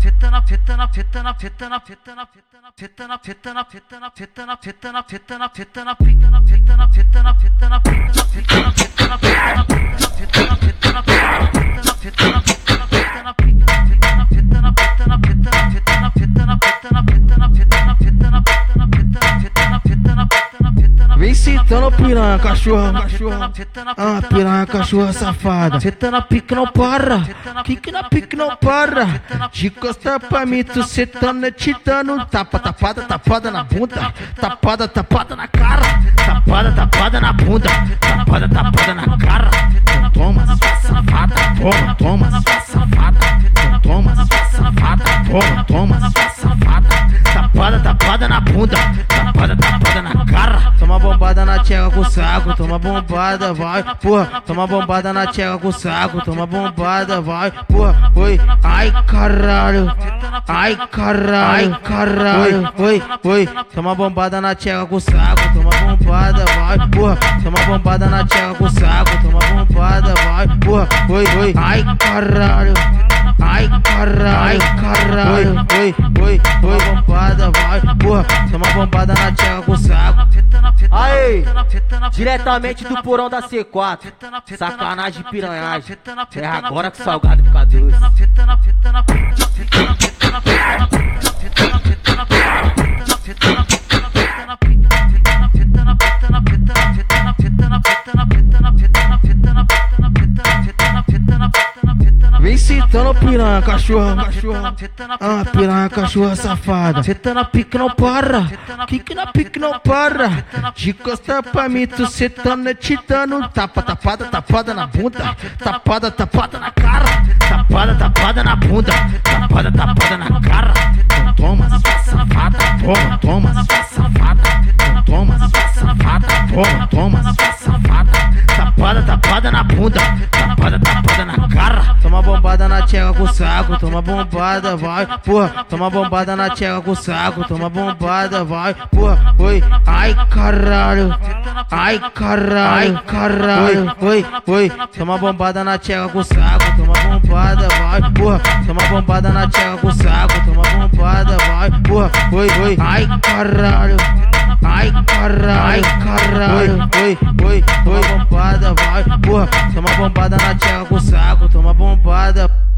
Vem sentando piranha, cachorra, ah, piranha, cachorra safada. Cê na pique não para, que na pique não para. De costa pra mim, tu cetando, te dando tapa, tapada na bunda, tapada na cara, tapada na bunda, tapada na cara. Toma, sua safada, toma, sua safada, toma, sua safada, toma, sua safada, tapada na bunda, tapada na cara. Toma bombada na tcheca com saco, toma bombada, vai, porra. Toma bombada na tcheca com saco, toma bombada, vai, porra. Oi, ai caralho, ai caralho, oi. Toma bombada na tcheca com saco, toma bombada, vai, porra. Toma bombada na tcheca com saco, toma bombada, vai, porra. Oi, ai caralho. Ai caralho, oi, bombada, vai, porra, toma bombada na tcheca com saco. Aí, diretamente do porão da C4, sacanagem piranhagem, é agora que o salgado fica doce. Vem sentando piranha, cachorra, ah, piranha, cachorra safada. Cê tá na pique não para, que na pique não para. De costa pra mim, tu cetando, te dando tapa, tapada na bunda, tapada na cara, tapada na bunda, tapada na cara. Toma, sua safada, toma, sua safada, toma, sua safada, toma, sua safada, tapada na bunda, tapada na cara. Toma bombada na tcheca com saco, toma bombada, vai, porra. Toma bombada na tcheca com saco, toma bombada, vai, porra. Oi, ai caralho, oi. Toma bombada na tcheca com saco, toma bombada, vai, porra. Toma bombada na tcheca com saco, toma bombada, vai, porra. Oi, ai caralho, oi, bombada, vai, porra. Toma bombada na tcheca com saco, toma bombada.